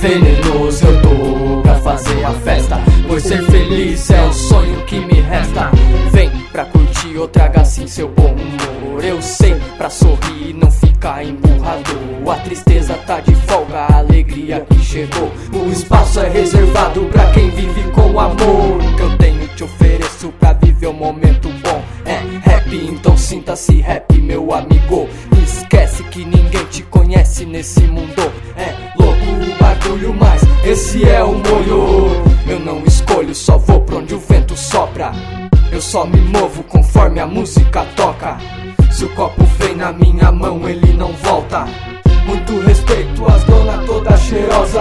venenoso eu tô pra fazer a festa, pois ser feliz é o sonho que me resta. Vem pra curtir ou traga assim seu bom humor. Eu sei pra sorrir e não ficar emburrador. A tristeza tá de folga, a alegria que chegou. O espaço é reservado pra quem vive com amor. O que eu tenho te ofereço pra viver um momento bom. É rap, então sinta-se rap, meu amigo. Esquece que ninguém te conhece nesse mundo. É louco o bagulho, mas esse é o molho. Eu não escolho, só vou pra onde o vento sopra. Eu só me movo conforme a música toca. Se o copo vem na minha mão, ele não volta. Muito respeito às donas toda cheirosa.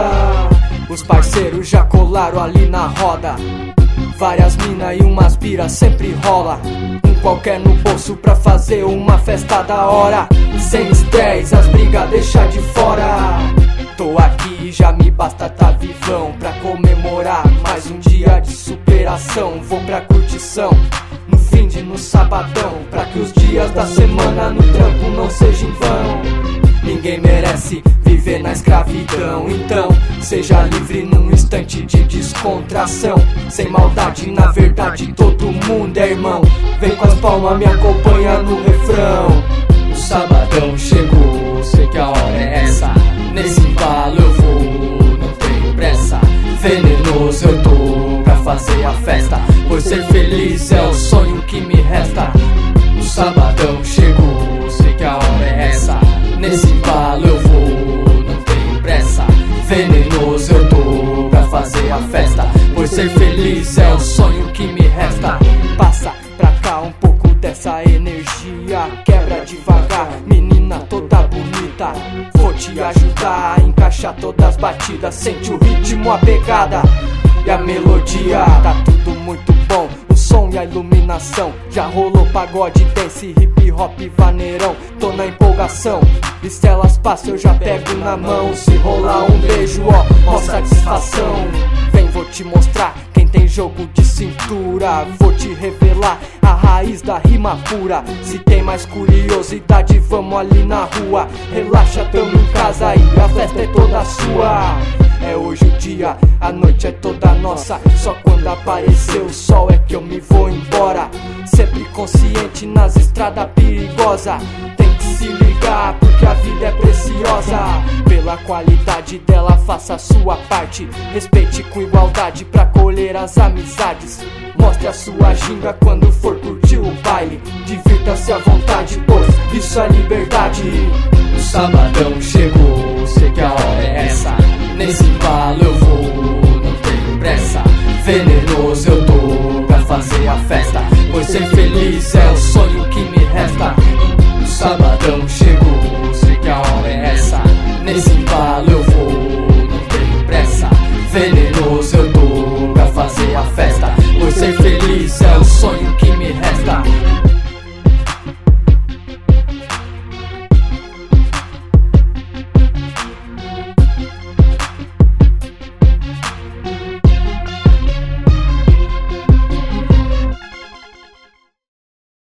Os parceiros já colaram ali na roda. Várias mina e umas bira sempre rola. Um qualquer no bolso pra fazer uma festa da hora. Sem estresse, as brigas deixa de fora. Tô aqui, já me basta tá vivão pra comemorar mais um dia de superação. Vou pra curtição, no fim de no sabadão, pra que os dias da semana no trampo não sejam em vão. Ninguém merece viver na escravidão, então seja livre num instante de descontração. Sem maldade, na verdade todo mundo é irmão. Vem com as palmas, me acompanha no refrão. O sabadão chegou, sei que a hora é essa. Nesse embalo eu vou, não tenho pressa. Venenoso eu tô pra fazer a festa, pois ser feliz é o sonho que me resta. O sabadão chegou, sei que a hora é essa. Nesse embalo eu vou, não tenho pressa. Venenoso eu tô pra fazer a festa, pois ser feliz é o sonho que me resta. Passa pra cá um pouco dessa energia, quebra devagar, menina toda bonita. Vou te ajudar a encaixar todas as batidas. Sente o ritmo, a pegada e a melodia. Tá tudo muito bom, o som e a iluminação. Já rolou pagode, dance, hip hop, vaneirão. Tô na empolgação, e se elas passam eu já pego na mão. Se rolar um beijo, ó satisfação. Vem, vou te mostrar quem tem jogo de cintura. Vou te revelar a raiz da rima pura. Se tem mais curiosidade, vamos ali na rua. Relaxa, tamo em casa e a festa é toda sua. É hoje o dia, a noite é toda nossa. Só quando aparecer o sol é que eu me vou embora. Sempre consciente nas estradas perigosas. Tem que se ligar porque a vida é preciosa. Pela qualidade dela faça a sua parte. Respeite com igualdade pra colher as amizades. Mostre a sua ginga quando for curtir o baile. Divirta-se à vontade, pois isso é liberdade. O sabadão chegou, sei que a hora é essa. Nesse embalo eu vou, não tenho pressa. Venenoso eu tô pra fazer a festa, pois ser feliz é o sonho que me